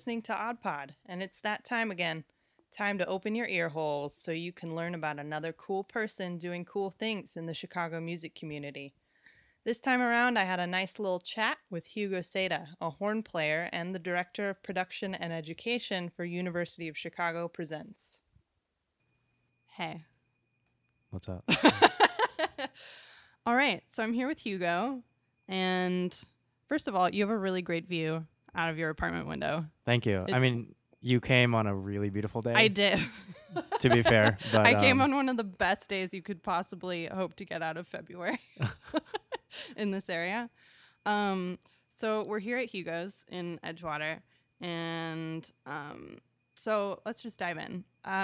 listening to Odd Pod, and it's that time again. Time to open your ear holes so you can learn about another cool person doing cool things in the Chicago music community. This time around, I had a nice little chat with Hugo Seda, a horn player and the Director of Production and Education for University of Chicago Presents. Hey. What's up? All right, so I'm here with Hugo, and first of all, you have a really great view out of your apartment window. Thank you. I mean, you came on a really beautiful day. I did. To be fair. But, I came on one of the best days you could possibly hope to get out of February in this area. So we're here at Hugo's in Edgewater, and so let's just dive in.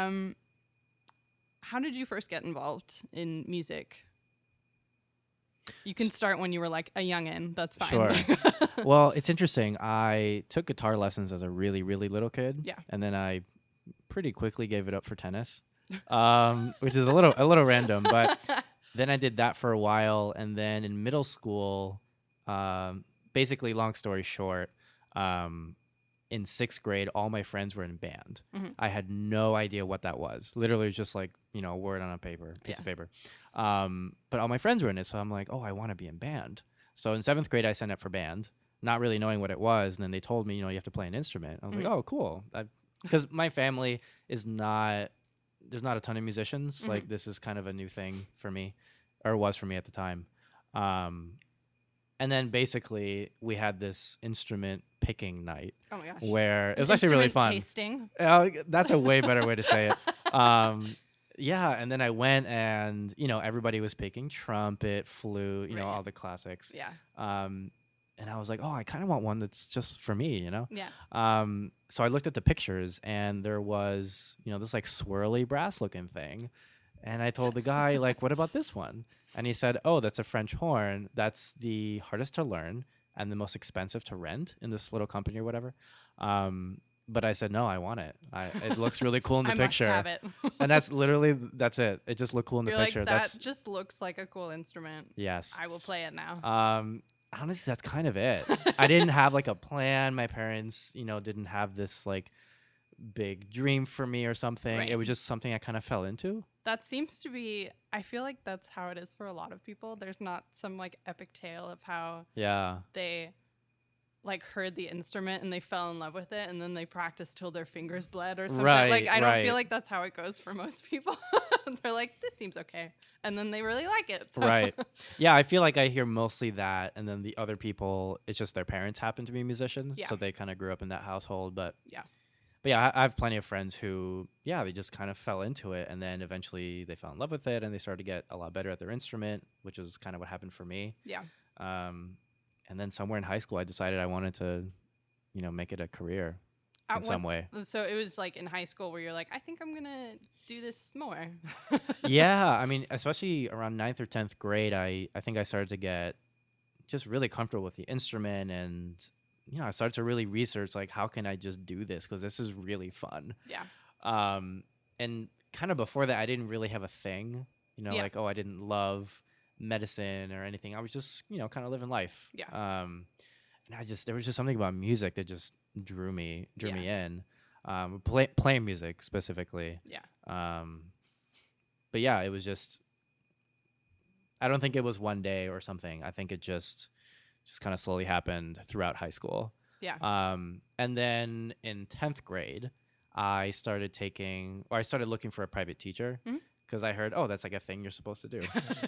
How did you first get involved in music? You can start when you were like a youngin'. That's fine. Sure. Well, it's interesting. I took guitar lessons as a really, really little kid. Yeah. And then I pretty quickly gave it up for tennis, which is a little random. But then I did that for a while. And then in middle school, basically, long story short, in sixth grade, all my friends were in band. Mm-hmm. I had no idea what that was. Literally just like, a word on a piece of paper. But all my friends were in it. So I'm like, oh, I want to be in band. So in seventh grade, I signed up for band, not really knowing what it was. And then they told me, you have to play an instrument. I was like, oh, cool. Because my family there's not a ton of musicians. Mm-hmm. Like this is kind of a new thing for me, or was for me at the time. And then basically we had this instrument picking night. Oh my gosh. Where it was actually really fun. Tasting. That's a way better way to say it. Yeah, and then I went and, everybody was picking trumpet, flute, right. All the classics. Yeah. And I was like, oh, I kind of want one that's just for me, Yeah. So I looked at the pictures and there was, this like swirly brass looking thing. And I told the guy, like, what about this one? And he said, oh, that's a French horn. That's the hardest to learn and the most expensive to rent in this little company or whatever. But I said, no, I want it. It looks really cool in the picture. I must have it. And that's it. It just looked cool in the picture. Like, that just looks like a cool instrument. Yes. I will play it now. Honestly, that's kind of it. I didn't have like a plan. My parents, didn't have this like big dream for me or something. Right. It was just something I kind of fell into. That seems to be, I feel like that's how it is for a lot of people. There's not some like epic tale of how they like heard the instrument and they fell in love with it and then they practiced till their fingers bled or something. Right, like I don't feel like that's how it goes for most people. They're like, this seems okay. And then they really like it. So. Right. Yeah, I feel like I hear mostly that, and then the other people, it's just their parents happen to be musicians. Yeah. So they kind of grew up in that household. But yeah, I have plenty of friends who, they just kind of fell into it, and then eventually they fell in love with it, and they started to get a lot better at their instrument, which is kind of what happened for me. Yeah. And then somewhere in high school, I decided I wanted to, make it a career in some way. So it was like in high school where you're like, I think I'm going to do this more. Yeah. I mean, especially around 9th or 10th grade, I think I started to get just really comfortable with the instrument, and I started to really research, like, how can I just do this? Because this is really fun. Yeah. And kind of before that, I didn't really have a thing, like, oh, I didn't love medicine or anything. I was just, kind of living life. Yeah. And there was just something about music that just drew me in. Playing music specifically. Yeah. But yeah, it was just, I don't think it was one day or something. I think it just kind of slowly happened throughout high school. Yeah. And then in 10th grade, I started looking for a private teacher because I heard, oh, that's like a thing you're supposed to do.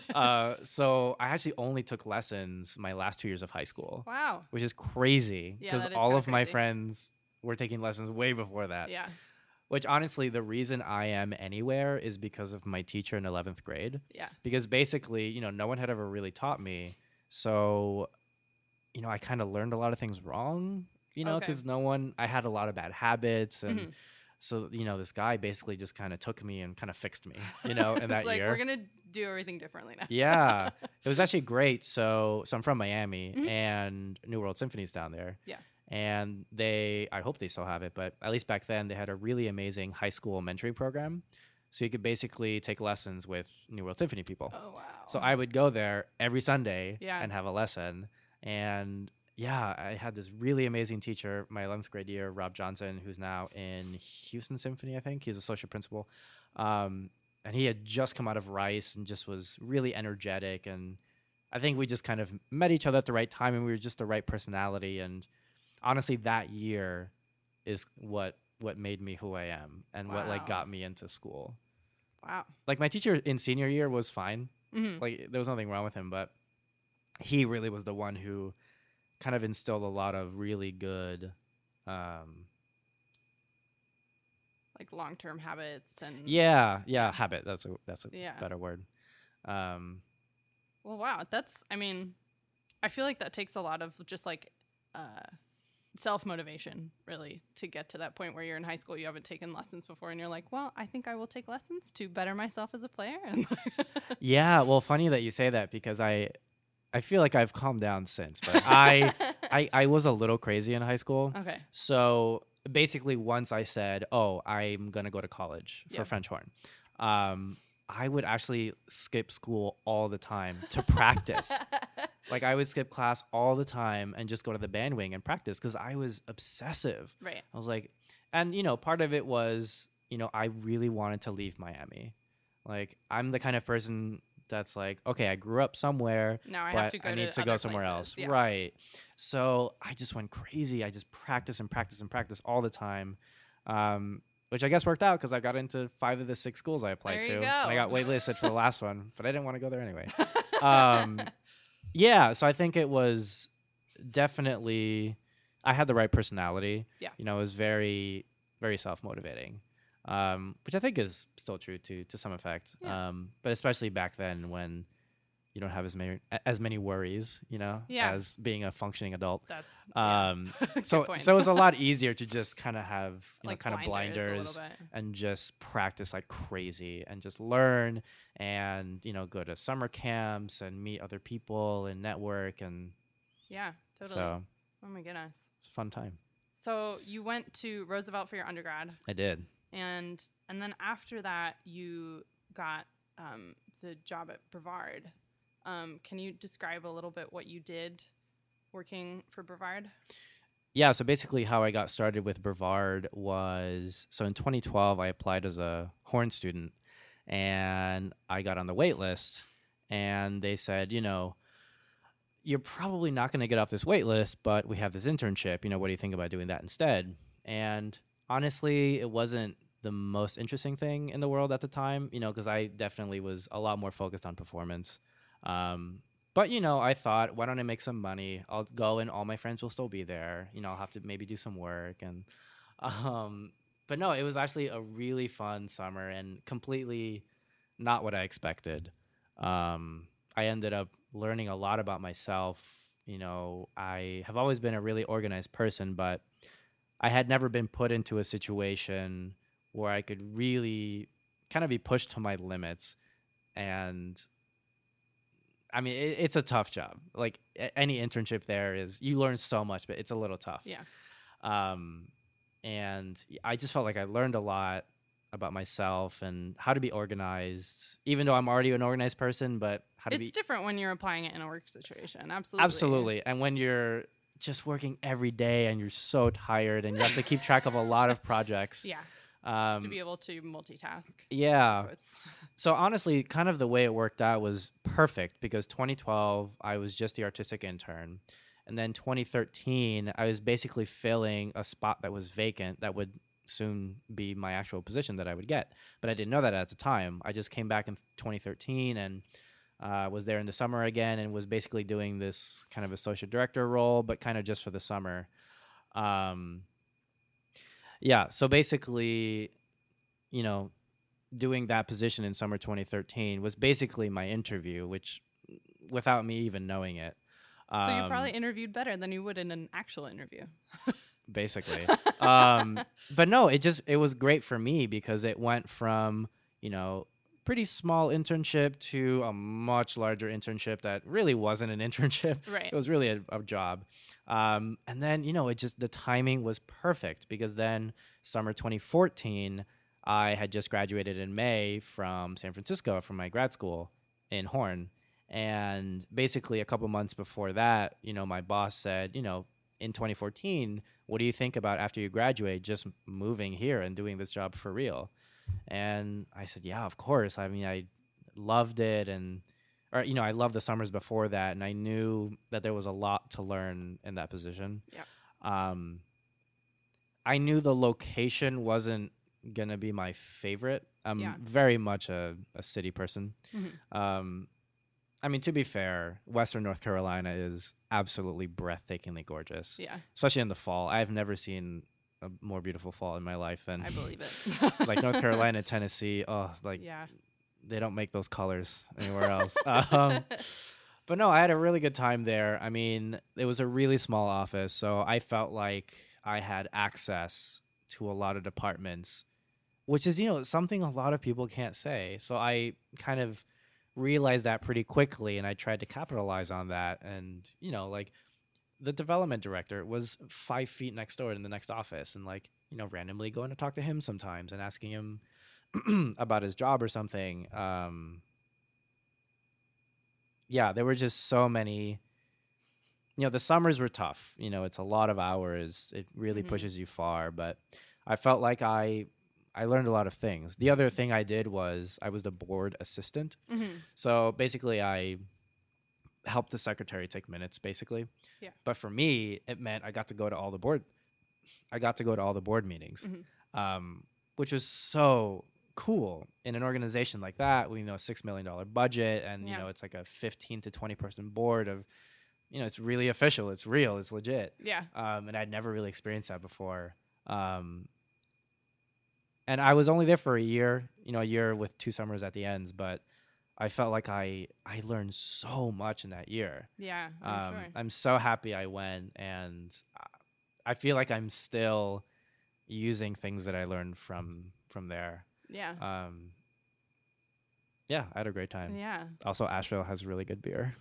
So I actually only took lessons my last 2 years of high school. Wow. Which is crazy because all of my crazy. Friends were taking lessons way before that. Yeah. Which honestly, the reason I am anywhere is because of my teacher in 11th grade. Yeah. Because basically, no one had ever really taught me. So, I kind of learned a lot of things wrong, because I had a lot of bad habits. And so, this guy basically just kind of took me and kind of fixed me, in that like, year. We're going to do everything differently now. Yeah. It was actually great. So I'm from Miami and New World Symphony's down there. Yeah. And I hope they still have it, but at least back then they had a really amazing high school mentoring program. So you could basically take lessons with New World Symphony people. Oh, wow. So I would go there every Sunday and have a lesson. And yeah, I had this really amazing teacher my 11th grade year, Rob Johnson, who's now in Houston Symphony, I think. He's associate principal. Um, and he had just come out of Rice and just was really energetic. And I think we just kind of met each other at the right time, and we were just the right personality. And honestly, that year is what made me who I am and what like Wow. got me into school. Wow. Like my teacher in senior year was fine. Hmm. Like there was nothing wrong with him, but he really was the one who kind of instilled a lot of really good Like long-term habits and habit. That's a yeah. better word. Um Well, wow. I mean, I feel like that takes a lot of just like self-motivation, really, to get to that point where you're in high school, you haven't taken lessons before, and you're like, well, I think I will take lessons to better myself as a player. yeah, well, funny that you say that because I feel like I've calmed down since, but I was a little crazy in high school. Okay. So basically, once I said, "Oh, I'm gonna go to college for Yep. French horn," I would actually skip school all the time to practice. Like I would skip class all the time and just go to the band wing and practice because I was obsessive. Right. I was like, and part of it was, I really wanted to leave Miami. Like I'm the kind of person that's like, okay, I grew up somewhere, Now I but have to go I need to other go somewhere places. else. Yeah. Right. So I just went crazy. I just practice and practice and practice all the time. Which I guess worked out because I got into 5 of the 6 schools I applied There to. you go. And I got waitlisted for the last one, but I didn't want to go there anyway. Yeah, so I think it was definitely, I had the right personality. Yeah. It was very, very self-motivating, which I think is still true to some effect. Yeah. But especially back then when you don't have as many worries, Yeah. as being a functioning adult. That's Good So point. it was a lot easier to just kind of have like kind of blinders a blinders little bit. and just practice like crazy and just learn and go to summer camps and meet other people and network, and Yeah, totally. so Oh my goodness. it's a fun time. So you went to Roosevelt for your undergrad, I did. and then after that you got the job at Brevard. Can you describe a little bit what you did working for Brevard? Yeah, so basically how I got started with Brevard was, so in 2012 I applied as a horn student and I got on the wait list, and they said, you're probably not going to get off this wait list, but we have this internship, what do you think about doing that instead? And honestly, it wasn't the most interesting thing in the world at the time, because I definitely was a lot more focused on performance. But, I thought, why don't I make some money? I'll go and all my friends will still be there. I'll have to maybe do some work. And, but no, it was actually a really fun summer and completely not what I expected. I ended up learning a lot about myself. I have always been a really organized person, but I had never been put into a situation where I could really kind of be pushed to my limits. And I mean, it's a tough job. Like any internship there is, you learn so much, but it's a little tough. Yeah. And I just felt like I learned a lot about myself and how to be organized, even though I'm already an organized person, but how to It's different when you're applying it in a work situation. Absolutely. Absolutely. And when you're just working every day and you're so tired and you have to keep track of a lot of projects. Yeah. To be able to multitask. Yeah. So So honestly, kind of the way it worked out was perfect because 2012, I was just the artistic intern. And then 2013, I was basically filling a spot that was vacant that would soon be my actual position that I would get. But I didn't know that at the time. I just came back in 2013 and was there in the summer again and was basically doing this kind of associate director role, but kind of just for the summer. Yeah, so basically, doing that position in summer 2013 was basically my interview, which without me even knowing it. So you probably interviewed better than you would in an actual interview. Basically. But no, it was great for me because it went from, pretty small internship to a much larger internship that really wasn't an internship. Right. It was really a job. And then, the timing was perfect because then summer 2014, I had just graduated in May from San Francisco from my grad school in horn. And basically a couple months before that, my boss said, in 2014, what do you think about after you graduate just moving here and doing this job for real? And I said, yeah, of course. I mean, I loved it, I loved the summers before that, and I knew that there was a lot to learn in that position. Yeah. I knew the location wasn't gonna be my favorite. I'm very much a city person. I mean, to be fair, Western North Carolina is absolutely breathtakingly gorgeous. Yeah. Especially in the fall. I've never seen a more beautiful fall in my life than I believe it. like North Carolina, Tennessee. Oh, they don't make those colors anywhere else. But no, I had a really good time there. I mean, it was a really small office, so I felt like I had access to a lot of departments, which is, something a lot of people can't say. So I kind of realized that pretty quickly, and I tried to capitalize on that. And, like the development director was 5 feet next door in the next office, and randomly going to talk to him sometimes and asking him about his job or something. There were just so many. The summers were tough. It's a lot of hours. It really pushes you far. But I felt like I learned a lot of things. The other thing I did was I was the board assistant. So basically I helped the secretary take minutes, basically. Yeah. But for me, it meant I got to go to all the board meetings, which was so cool in an organization like that. We know a $6 million budget, and it's like a 15 to 20 person board of, it's really official, it's real, it's legit. Yeah. And I'd never really experienced that before. And I was only there for a year with 2 summers at the ends, but I felt like I learned so much in that year. Yeah, I'm sure. I'm so happy I went, and I feel like I'm still using things that I learned from there. Yeah. I had a great time. Yeah. Also, Asheville has really good beer.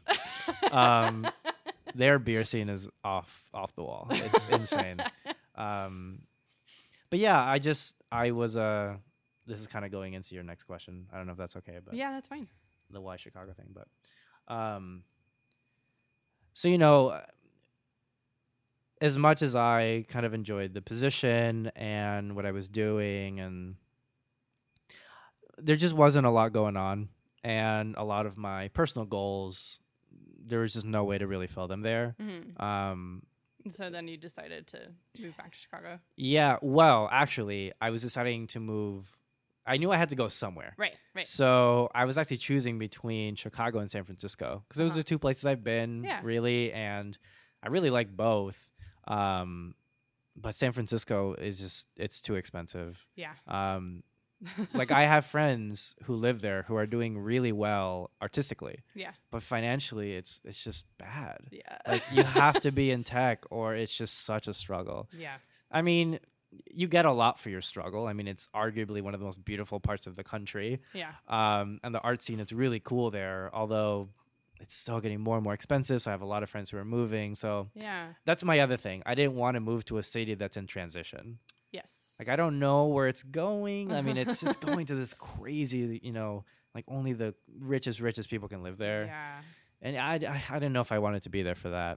Their beer scene is off the wall. It's insane. But yeah, I was this is kind of going into your next question. I don't know if that's okay, but yeah, that's fine. The why Chicago thing, but so as much as I kind of enjoyed the position and what I was doing, and there just wasn't a lot going on, and a lot of my personal goals, there was just no way to really fill them there. So then you decided to move back to Chicago? Yeah, well, actually, I was deciding to move. I knew I had to go somewhere. Right. So I was actually choosing between Chicago and San Francisco, because those are the 2 places I've been, really, and I really like both. But San Francisco is it's too expensive. Yeah. Like I have friends who live there who are doing really well artistically. Yeah. But financially, it's just bad. Yeah. Like you have to be in tech, or it's just such a struggle. Yeah. I mean, you get a lot for your struggle. I mean, it's arguably one of the most beautiful parts of the country. Yeah. And the art scene is really cool there, although it's still getting more and more expensive. So I have a lot of friends who are moving. So that's my other thing. I didn't want to move to a city that's in transition. Yes. Like, I don't know where it's going. I mean, it's just going to this crazy, like only the richest people can live there. Yeah. And I didn't know if I wanted to be there for that.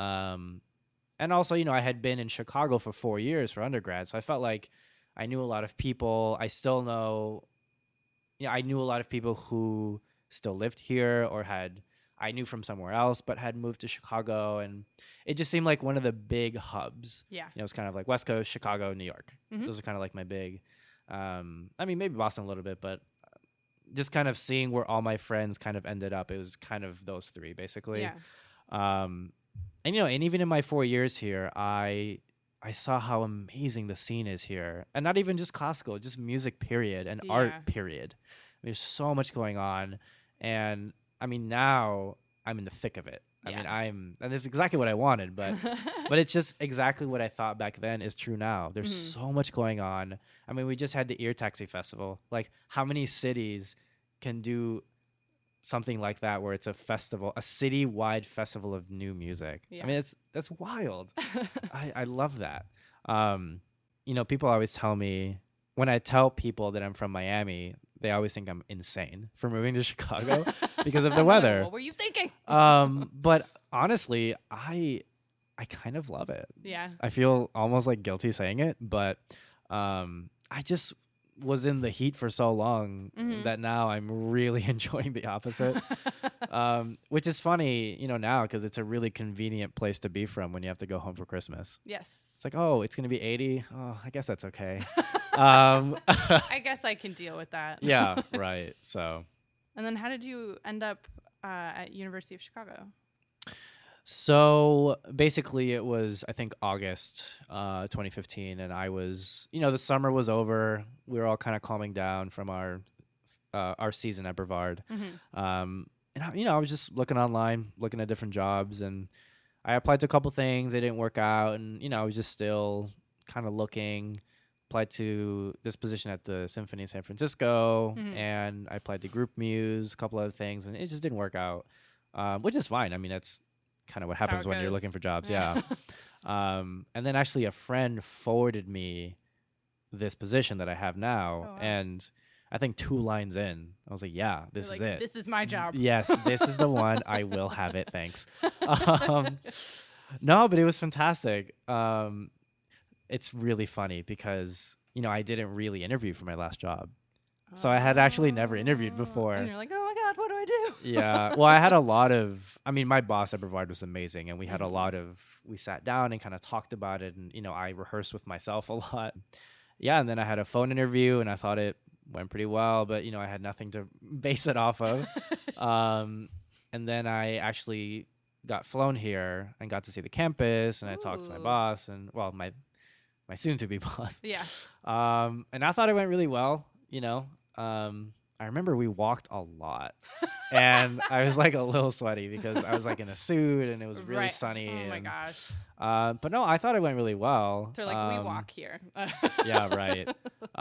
And also, I had been in Chicago for 4 years for undergrad. So I felt like I knew a lot of people. I still know, I knew a lot of people who still lived here, or I knew from somewhere else, but had moved to Chicago. And it just seemed like one of the big hubs. Yeah. It was kind of like West Coast, Chicago, New York. Those are kind of like my big, I mean, maybe Boston a little bit, but just kind of seeing where all my friends kind of ended up. It was kind of those 3, basically. Yeah. And, and even in my 4 years here, I saw how amazing the scene is here. And not even just classical, just music, period, and art, period. There's so much going on. And I mean, now I'm in the thick of it. I mean, and it's exactly what I wanted, but but it's just exactly what I thought back then is true now. There's so much going on. I mean, we just had the Ear Taxi Festival. Like, how many cities can do something like that, where it's a festival, a city-wide festival of new music? I mean, that's wild. I love that. People always tell me, when I tell people that I'm from Miami, they always think I'm insane for moving to Chicago because of the weather. What were you thinking? But honestly, I kind of love it. Yeah. I feel almost like guilty saying it, but I just was in the heat for so long that now I'm really enjoying the opposite. Which is funny, now because it's a really convenient place to be from when you have to go home for Christmas. Yes. It's like, oh, it's going to be 80. Oh, I guess that's okay. I guess I can deal with that. Yeah, right. So. And then how did you end up at University of Chicago? So basically it was, I think, August 2015. And I was, the summer was over. We were all kind of calming down from our season at Brevard. And I was just looking online, looking at different jobs. And I applied to a couple things. They didn't work out. And, I was just still kind of looking. Applied to this position at the Symphony in San Francisco. And I applied to Group Muse, a couple other things. And it just didn't work out, which is fine. I mean, that's kind of what happens when you're looking for jobs. Yeah. And then actually a friend forwarded me this position that I have now. Oh, wow. And I think 2 lines in, I was like, yeah, this is it. This is my job. Yes, this is the one. I will have it. Thanks. No, but it was fantastic. It's really funny because, I didn't really interview for my last job. So I had actually never interviewed before. And you're like, oh my God, what do I do? Yeah. Well, I had a lot of, my boss at Brevard was amazing. And we had we sat down and kind of talked about it. And, I rehearsed with myself a lot. Yeah. And then I had a phone interview and I thought it went pretty well, but, I had nothing to base it off of. And then I actually got flown here and got to see the campus and I talked to my boss and, well, my soon-to-be boss. Yeah. And I thought it went really well, I remember we walked a lot and I was like a little sweaty because I was like in a suit and it was really sunny. Oh my gosh. But no, I thought it went really well. They're like, we walk here. Yeah, right.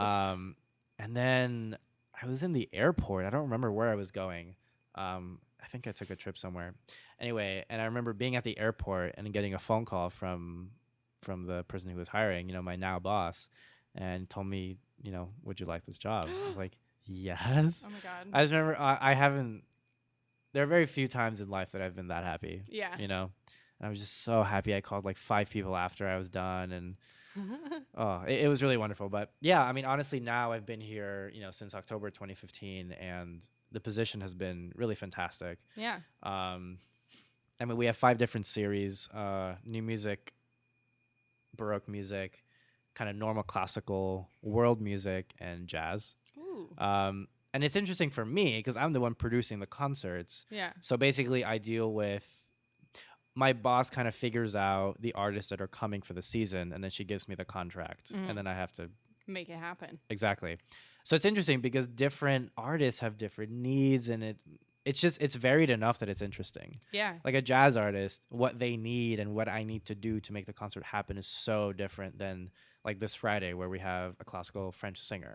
And then I was in the airport. I don't remember where I was going. I think I took a trip somewhere. Anyway, and I remember being at the airport and getting a phone call from the person who was hiring, my now boss, and told me, would you like this job? I was like, yes. Oh my God. I just remember I haven't, there are very few times in life that I've been that happy. Yeah. And I was just so happy. I called like 5 people after I was done and it was really wonderful. But yeah, honestly, now I've been here, since October 2015 and the position has been really fantastic. Yeah. We have 5 different series, new music, Baroque music, kind of normal classical, world music, and jazz. Ooh. And it's interesting for me because I'm the one producing the concerts. Yeah. So basically I deal with, my boss kind of figures out the artists that are coming for the season and then she gives me the contract and then I have to make it happen. Exactly. So it's interesting because different artists have different needs and it's varied enough that it's interesting. Yeah. Like a jazz artist, what they need and what I need to do to make the concert happen is so different than like this Friday where we have a classical French singer.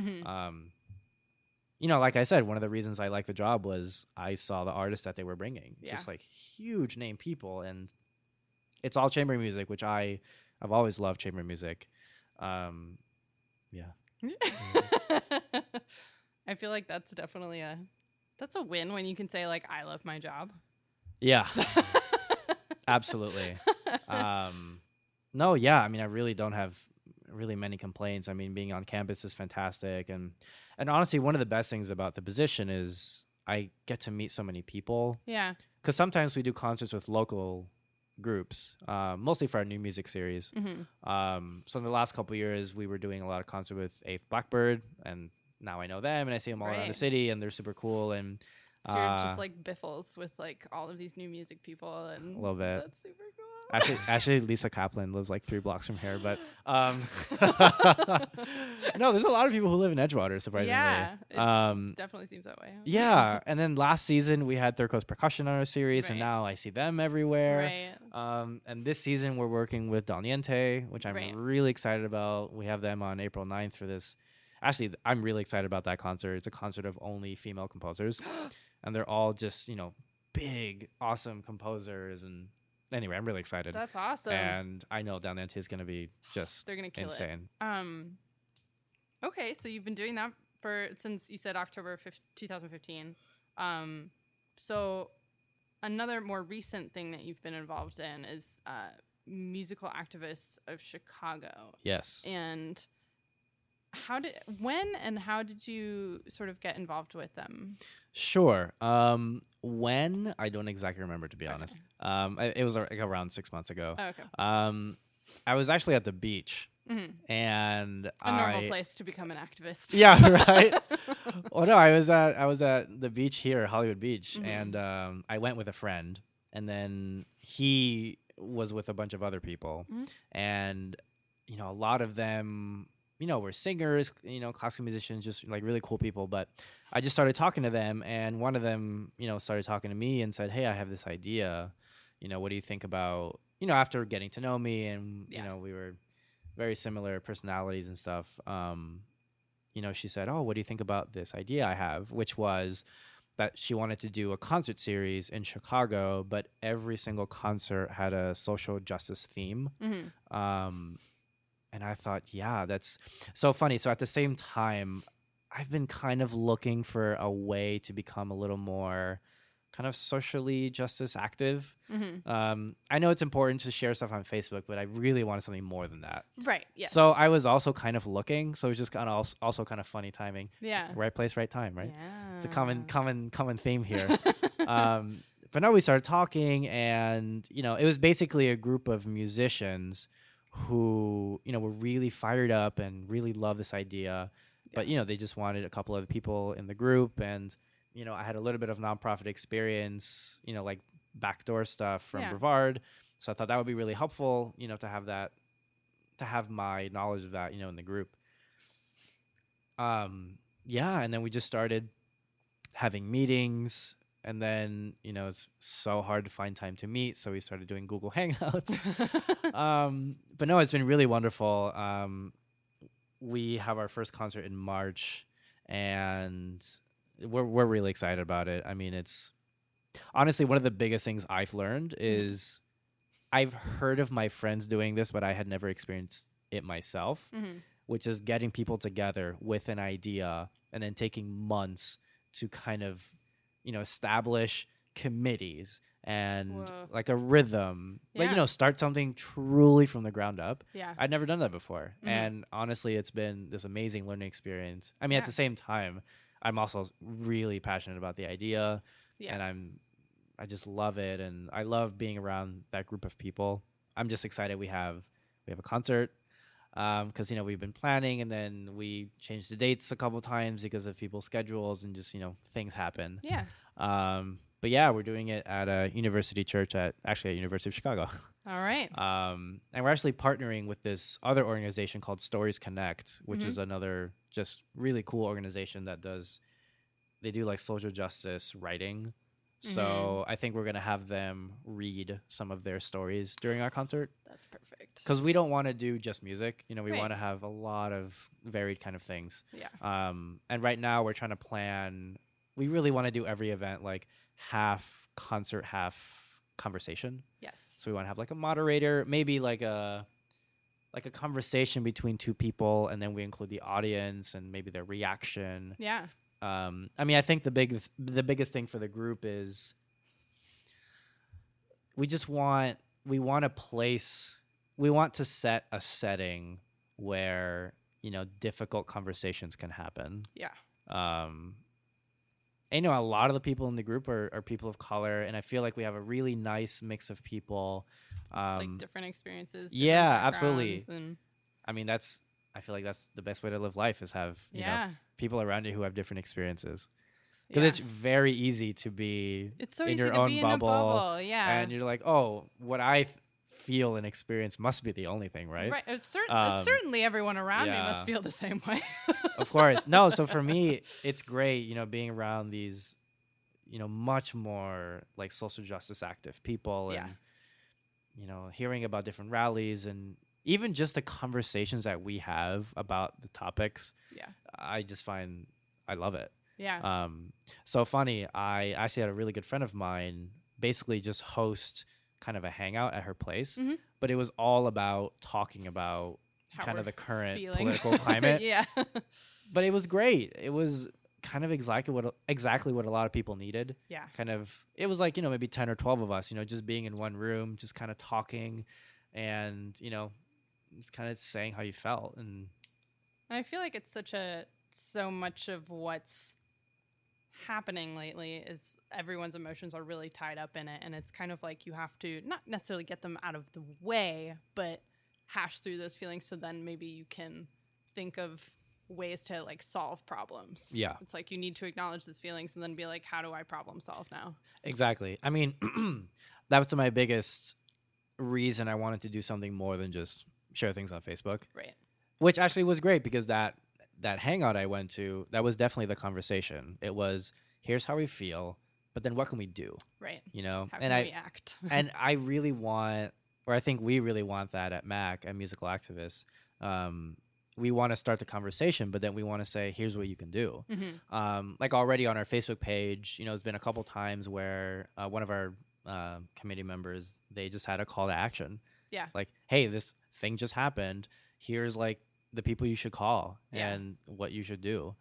Like I said, one of the reasons I liked the job was I saw the artists that they were bringing. Yeah. Just like huge name people. And it's all chamber music, which I've always loved chamber music. Yeah. I feel like that's definitely that's a win when you can say like, I love my job. Yeah, absolutely. No, yeah. I really don't have really many complaints. Being on campus is fantastic. And honestly, one of the best things about the position is I get to meet so many people. Yeah. Because sometimes we do concerts with local groups, mostly for our new music series. So in the last couple of years, we were doing a lot of concerts with Eighth Blackbird, and now I know them, and I see them all around the city, and they're super cool. And so you're just like Biffles with like all of these new music people, and a little bit. That's super cool. Actually, Lisa Kaplan lives like 3 blocks from here, but no, there's a lot of people who live in Edgewater, surprisingly. Yeah, it definitely seems that way. Yeah, and then last season we had Third Coast Percussion on our series, and now I see them everywhere. Right. And this season we're working with Dal Niente, which I'm really excited about. We have them on April 9th for this. Actually, I'm really excited about that concert. It's a concert of only female composers, and they're all just, big, awesome composers. And anyway, I'm really excited. That's awesome. And I know Dal Niente is going to be just they're going to kill insane. it. Okay, so you've been doing that since you said October 2015. So another more recent thing that you've been involved in is Musical Activists of Chicago. Yes. And when and how did you sort of get involved with them? Sure. When I don't exactly remember, to be honest. It was like around 6 months ago. Oh, okay. I was actually at the beach, and a normal place to become an activist. Yeah, right. Well, no, I was at the beach here, Hollywood Beach, and I went with a friend, and then he was with a bunch of other people, and a lot of them, were singers, classical musicians, just like really cool people. But I just started talking to them, and one of them, started talking to me and said, "Hey, I have this idea. What do you think about?" After getting to know me, and we were very similar personalities and stuff. She said, "Oh, what do you think about this idea I have?" Which was that she wanted to do a concert series in Chicago, but every single concert had a social justice theme. And I thought, yeah, that's so funny. So at the same time, I've been kind of looking for a way to become a little more kind of socially justice active. I know it's important to share stuff on Facebook, but I really wanted something more than that. Right. Yeah. So I was also kind of looking. So it was just kind of also kind of funny timing. Yeah. Right place, right time. Right. Yeah. It's a common theme here. But no, we started talking, and it was basically a group of musicians who were really fired up and really loved this idea, but they just wanted a couple other people in the group, and I had a little bit of nonprofit experience, like backdoor stuff from Brevard, so I thought that would be really helpful, to have my knowledge of that, in the group. And then we just started having meetings. And then, it's so hard to find time to meet, so we started doing Google Hangouts. But no, it's been really wonderful. We have our first concert in March, and we're really excited about it. I mean, it's honestly one of the biggest things I've learned is I've heard of my friends doing this, but I had never experienced it myself, which is getting people together with an idea and then taking months to kind of establish committees and like a rhythm, like, start something truly from the ground up. Yeah. I'd never done that before. And honestly, it's been this amazing learning experience. I mean, at the same time, I'm also really passionate about the idea, and I just love it. And I love being around that group of people. I'm just excited we have a concert. Because we've been planning, and then we changed the dates a couple times because of people's schedules, and just things happen. Yeah. But yeah, we're doing it at a university church at University of Chicago. All right. And we're actually partnering with this other organization called Stories Connect, which is another just really cool organization that they do like social justice writing. So I think we're going to have them read some of their stories during our concert. That's perfect. Because we don't want to do just music. We want to have a lot of varied kind of things. Yeah. And right now we're trying to plan. We really want to do every event like half concert, half conversation. Yes. So we want to have like a moderator, maybe like a conversation between two people, and then we include the audience and maybe their reaction. Yeah. I mean, I think the biggest thing for the group is we want to set a setting where, difficult conversations can happen. Yeah. And, a lot of the people in the group are people of color, and I feel like we have a really nice mix of people. Like different experiences. Yeah, absolutely. And I mean, I feel like that's the best way to live life, is have, people around you who have different experiences. Because it's very easy to be in your own bubble. Yeah. And you're like, oh, what I feel and experience must be the only thing, right? Right. Certainly everyone around me must feel the same way. Of course. No, so for me, it's great, being around these, much more like social justice active people, and, hearing about different rallies, and even just the conversations that we have about the topics. Yeah. I just find I love it. Yeah. So funny, I actually had a really good friend of mine basically just host kind of a hangout at her place, but it was all about talking about how kind we're of the current feeling. political climate. Yeah. But it was great. It was kind of exactly what a lot of people needed. Yeah. Kind of, it was like, maybe 10 or 12 of us, just being in one room, just kind of talking and, just kind of saying how you felt. And I feel like it's so much of what's happening lately is everyone's emotions are really tied up in it, and it's kind of like you have to not necessarily get them out of the way, but hash through those feelings so then maybe you can think of ways to like solve problems. Yeah. It's like you need to acknowledge these feelings and then be like, how do I problem solve now? exactly. I mean, that was my biggest reason I wanted to do something more than just share things on Facebook, Right. which actually was great because that hangout I went to, that was definitely the conversation. It was, here's how we feel, but then what can we do? Right. How How can we act? and I really want, or I think we really want that at MAC, at Musical Activists. We want to start the conversation, but then we want to say, here's what you can do. Like already on our Facebook page, it's been a couple times where one of our committee members, they just had a call to action. Yeah. Like, hey, this thing just happened. Here's like the people you should call Yeah. and what you should do.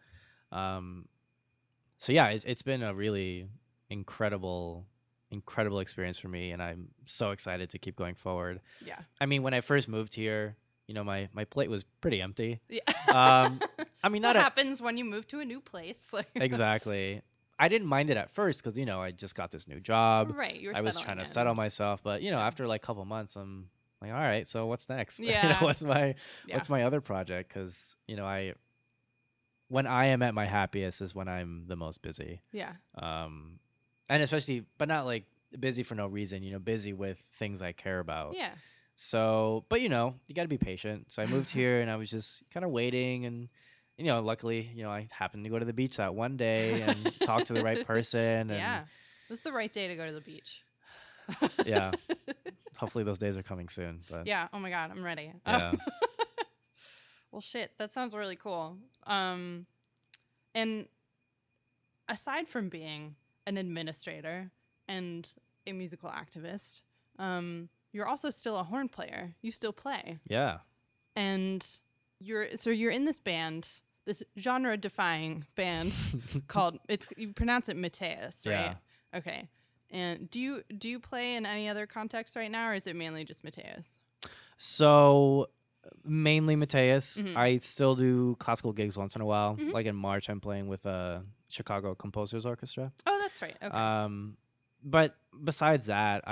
So yeah, it's been a really incredible experience for me, and I'm so excited to keep going forward. Yeah. I mean, when I first moved here, my plate was pretty empty. Yeah. I mean, That's what happens when you move to a new place. Like, exactly. I didn't mind it at first because I just got this new job. right. You were I was settling trying to in. settle myself, but after like a couple months, I'm like, all right, so what's next? Yeah. What's my Yeah. other project? Because when I am at my happiest is when I'm the most busy. Yeah. And especially, but not like busy for no reason. Busy with things I care about. Yeah. So, but you got to be patient. So I moved here and I was just kind of waiting, and luckily, I happened to go to the beach that one day and talk to the right person. And Yeah. It was the right day to go to the beach. yeah. Hopefully those days are coming soon. But Yeah. Oh my God. I'm ready. yeah. Well, shit. That sounds really cool. And aside from being an administrator and a musical activist, you're also still a horn player. You still play. Yeah. And you're in this band, this genre-defying band called, you pronounce it Mateus, right? Yeah. Okay. And do you play in any other context right now, or is it mainly just Mateus? So mainly Mateus. Mhm. I still do classical gigs once in a while. Mhm. Like in March, I'm playing with a Chicago Composers Orchestra. Oh, that's right. Okay. But besides that,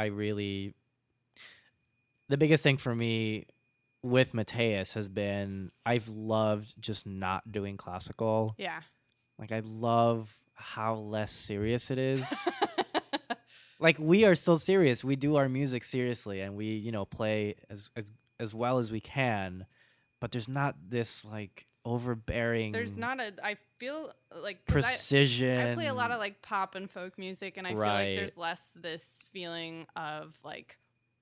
the biggest thing for me with Mateus has been I've loved just not doing classical. Yeah. Like I love how less serious it is. Like we are still serious. We do our music seriously, and we play as well as we can. But there's not this like overbearing. There's not I feel like 'cause precision. I play a lot of like pop and folk music, and I feel Right. like there's less this feeling of like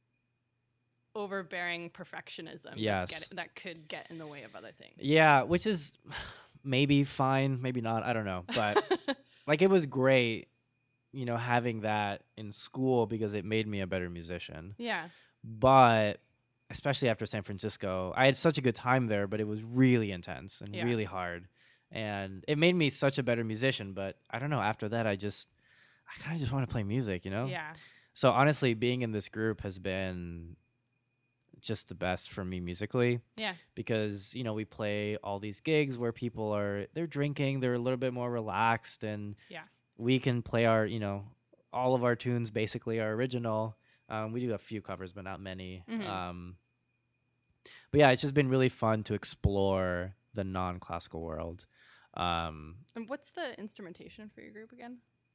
overbearing perfectionism. Yes. That could get in the way of other things. Yeah, which is maybe fine, maybe not. I don't know. But like it was great, having that in school because it made me a better musician. Yeah. But especially after San Francisco, I had such a good time there, but it was really intense and Yeah. really hard. And it made me such a better musician. But I don't know. After that, I kind of just want to play music, Yeah. So honestly, being in this group has been just the best for me musically. Yeah. Because we play all these gigs where people they're drinking, they're a little bit more relaxed, and Yeah. we can play our all of our tunes basically are original. We do a few covers but not many. Mhm. But yeah, it's just been really fun to explore the non-classical world. And what's the instrumentation for your group again?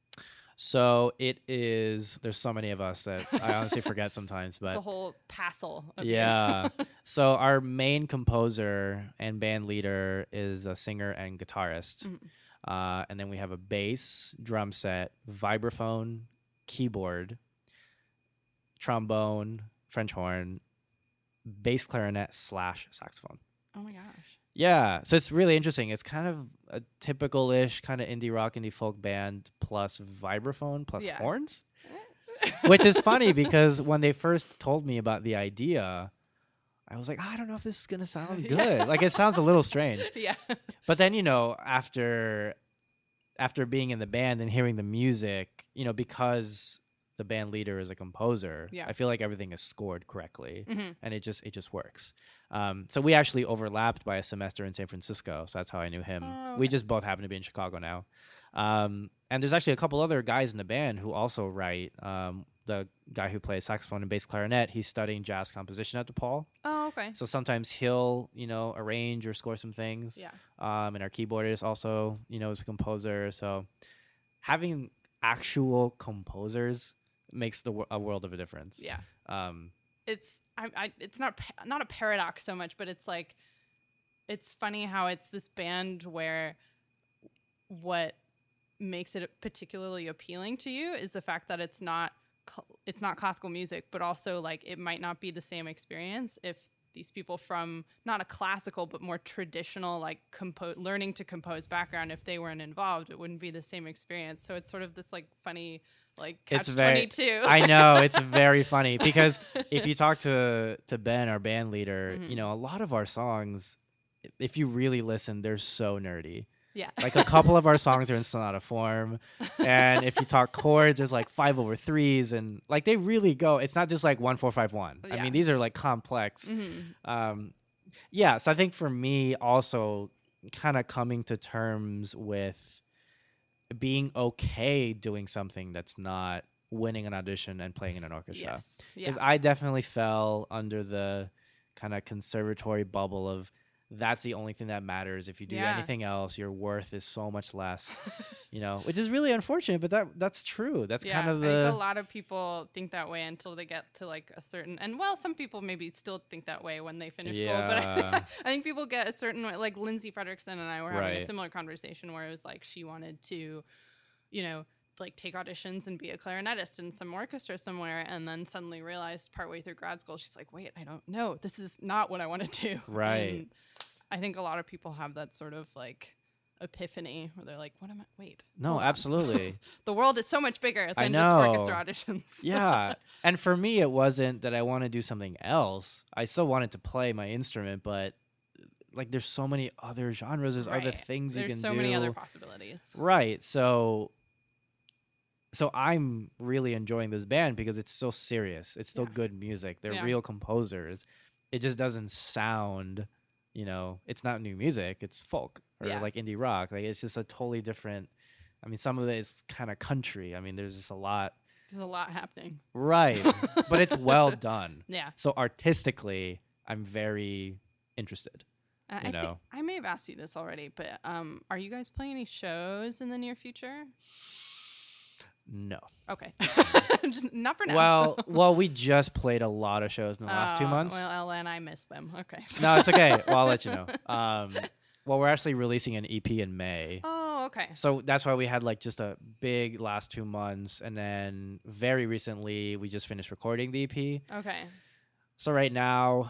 So there's so many of us that I honestly forget sometimes, but It's a whole passel. Of yeah. So our main composer and band leader is a singer and guitarist. Mhm. And then we have a bass, drum set, vibraphone, keyboard, trombone, French horn, bass clarinet / saxophone. Oh my gosh. Yeah. So it's really interesting. It's kind of a typical-ish kind of indie rock, indie folk band plus vibraphone plus Yeah. horns. Which is funny because when they first told me about the idea, I was like, I don't know if this is gonna sound Yeah. good. Like it sounds a little strange. Yeah. But then, after being in the band and hearing the music, because the band leader is a composer, Yeah. I feel like everything is scored correctly, Hmm. and it just works. So we actually overlapped by a semester in San Francisco, so that's how I knew him. Oh, We okay. just both happen to be in Chicago now. And there's actually a couple other guys in the band who also write. The guy who plays saxophone and bass clarinet, he's studying jazz composition at DePaul. Oh, okay. So sometimes he'll, arrange or score some things. Yeah. And our keyboardist also, is a composer. So having actual composers makes a world of a difference. Yeah. Um, It's it's not a paradox so much, but it's like it's funny how it's this band where what makes it particularly appealing to you is the fact that it's not classical music, but also like it might not be the same experience if these people from not a classical but more traditional like learning to compose background, if they weren't involved, it wouldn't be the same experience. So it's sort of this like funny like It's catch-22. I know, it's very funny because if you talk to Ben, our band leader, Mhm. a lot of our songs, if you really listen, they're so nerdy. Yeah. Like a couple of our songs are in sonata form, and if you talk chords, there's like 5/3s, and like they really go. It's not just like 1 4 5 1. I Yeah. mean, these are like complex. Mhm. Yeah, so I think for me also kind of coming to terms with being okay doing something that's not winning an audition and playing in an orchestra. Yes. Yeah. Because I definitely fell under the kind of conservatory bubble of that's the only thing that matters. If you do Yeah. anything else, your worth is so much less, which is really unfortunate, but that's true. That's kind of I think a the lot of people think that way until they get to like a certain, and well, some people maybe still think that way when they finish school, but Yeah. I think people get a certain way. Like Lindsay Fredrickson and I were having a Right. similar conversation where it was like she wanted to, like take auditions and be a clarinetist in some orchestra somewhere, and then suddenly realized partway through grad school she's like, wait, I don't know, this is not what I want to do. Right. And I think a lot of people have that sort of like epiphany where they're like, what am I, wait, no, hold on. absolutely. The world is so much bigger I than just know. orchestra auditions. Yeah. And for me, it wasn't that I want to do something else. I still wanted to play my instrument, but like there's so many other genres, there's other Right. things There's you can so do. many other possibilities. Right. So I'm really enjoying this band because it's still serious. It's still Yeah. good music. They're Yeah. real composers. It just doesn't sound, it's not new music. It's folk or Yeah. like indie rock. Like it's just a totally different. I mean, some of it is kind of country. I mean, there's just a lot. There's a lot happening. Right. But it's well done. Yeah. So artistically, I'm very interested. I You know. think I may have asked you this already, but are you guys playing any shows in the near future? No. Okay. Just not for now. Well, we just played a lot of shows in the last 2 months. Well, Ellen, I missed them. Okay. No, it's okay. Well, I'll let you know. Well, we're actually releasing an EP in May. Oh, okay. So that's why we had like just a big last 2 months. And then very recently, we just finished recording the EP. Okay. So right now,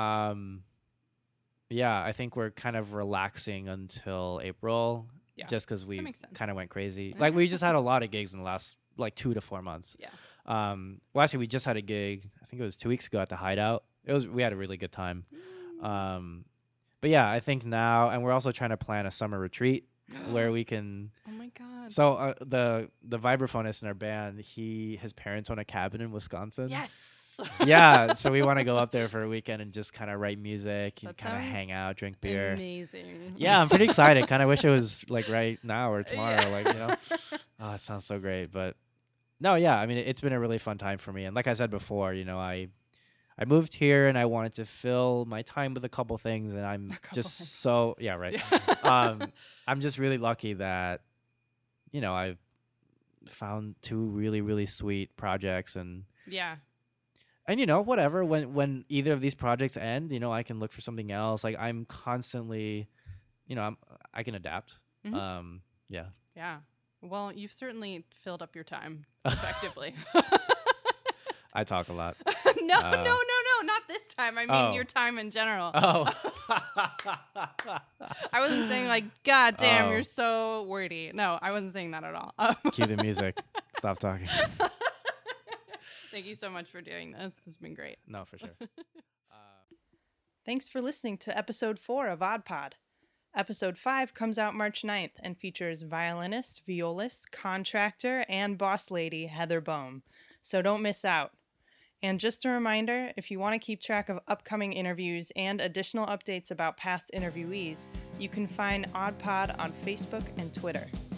yeah, I think we're kind of relaxing until April. Yeah. Just because we makes sense. kind of went crazy. Like we just had a lot of gigs in the last like 2 to 4 months. Yeah. Well, actually, we just had a gig. I think it was 2 weeks ago at the Hideout. We had a really good time. But yeah, I think now, and we're also trying to plan a summer retreat where we can. Oh my god. So the vibraphonist in our band, his parents own a cabin in Wisconsin. Yes. Yeah, so we want to go up there for a weekend and just kind of write music and That kind of hang sounds out, drink beer. Amazing. Yeah, I'm pretty excited. Kind of wish it was like right now or tomorrow. Yeah. Like, oh, it sounds so great. But no, yeah, I mean, it's been a really fun time for me. And like I said before, I moved here and I wanted to fill my time with a couple things. And I'm just things. so, yeah, right. Yeah. I'm just really lucky that, I've found 2 really, really sweet projects and Yeah. whatever, when either of these projects end, I can look for something else. Like I'm constantly, I can adapt. Mhm. Yeah. Yeah. Well, you've certainly filled up your time effectively. I talk a lot. No, not this time. I mean, Oh. your time in general. Oh. I wasn't saying like, God damn, Oh. you're so wordy. No, I wasn't saying that at all. Cue the music. Stop talking. Thank you so much for doing this. This has been great. No, for sure. Thanks for listening to episode 4 of Odd Pod. Episode 5 comes out March 9th and features violinist, violist, contractor, and boss lady Heather Boehm. So don't miss out. And just a reminder, if you want to keep track of upcoming interviews and additional updates about past interviewees, you can find Odd Pod on Facebook and Twitter.